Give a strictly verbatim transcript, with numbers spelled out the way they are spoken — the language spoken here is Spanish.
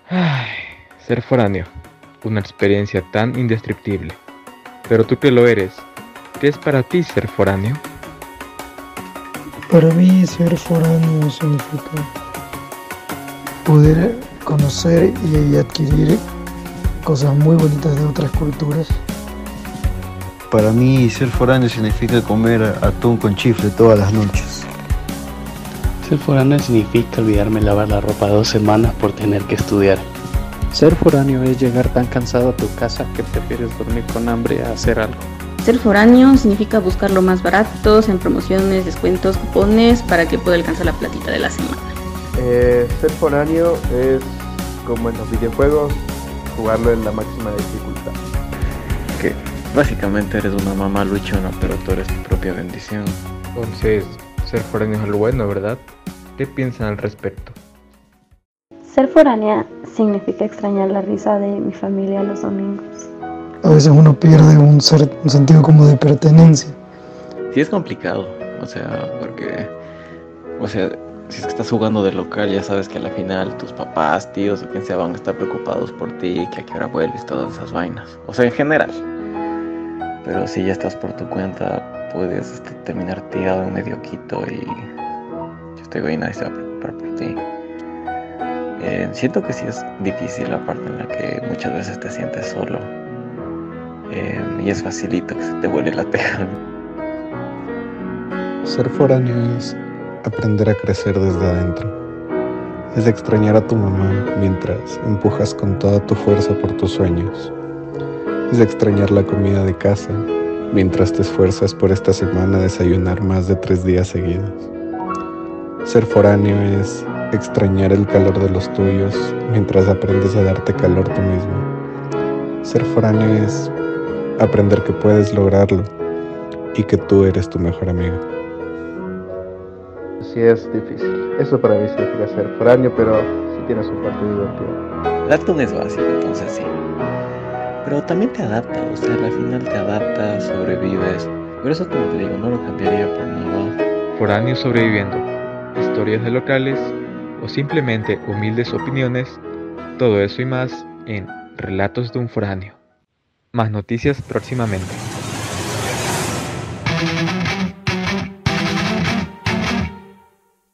Ay, ser foráneo, una experiencia tan indescriptible. Pero tú que lo eres, ¿qué es para ti ser foráneo? Para mí ser foráneo significa poder conocer y adquirir cosas muy bonitas de otras culturas. Para mí ser foráneo significa comer atún con chifle todas las noches. Ser foráneo significa olvidarme lavar la ropa dos semanas por tener que estudiar. Ser foráneo es llegar tan cansado a tu casa que prefieres dormir con hambre a hacer algo. Ser foráneo significa buscar lo más baratos, en promociones, descuentos, cupones, para que pueda alcanzar la platita de la semana. Eh, ser foráneo es, como en los videojuegos, jugarlo en la máxima dificultad. Que básicamente eres una mamá luchona, pero tú eres tu propia bendición. Entonces, ser foráneo es algo bueno, ¿verdad? ¿Qué piensan al respecto? Ser foránea significa extrañar la risa de mi familia los domingos. A veces uno pierde un, ser, un sentido como de pertenencia. Sí es complicado, o sea, porque, o sea, si es que estás jugando de local, ya sabes que a la final tus papás, tíos o quien sea van a estar preocupados por ti, que a qué hora vuelves, todas esas vainas. O sea, en general. Pero si ya estás por tu cuenta, puedes este, terminar tirado en medio quito y yo estoy bien, nadie se va a preocupar por ti. Eh, siento que sí es difícil la parte en la que muchas veces te sientes solo. Eh, y es facilito que se te vuele la teja. Ser foráneo es aprender a crecer desde adentro. Es extrañar a tu mamá mientras empujas con toda tu fuerza por tus sueños. Es extrañar la comida de casa mientras te esfuerzas por esta semana desayunar más de tres días seguidos. Ser foráneo es extrañar el calor de los tuyos mientras aprendes a darte calor tú mismo. Ser foráneo es aprender que puedes lograrlo y que tú eres tu mejor amigo. Sí es difícil. Eso para mí significa ser foráneo, pero sí tiene su parte divertida. El atún es básico, entonces sí. Pero también te adapta, o sea, al final te adaptas, sobrevives. Por eso, como te digo, no lo cambiaría por nada. Foráneo sobreviviendo, historias de locales o simplemente humildes opiniones, todo eso y más en Relatos de un Foráneo. Más noticias próximamente.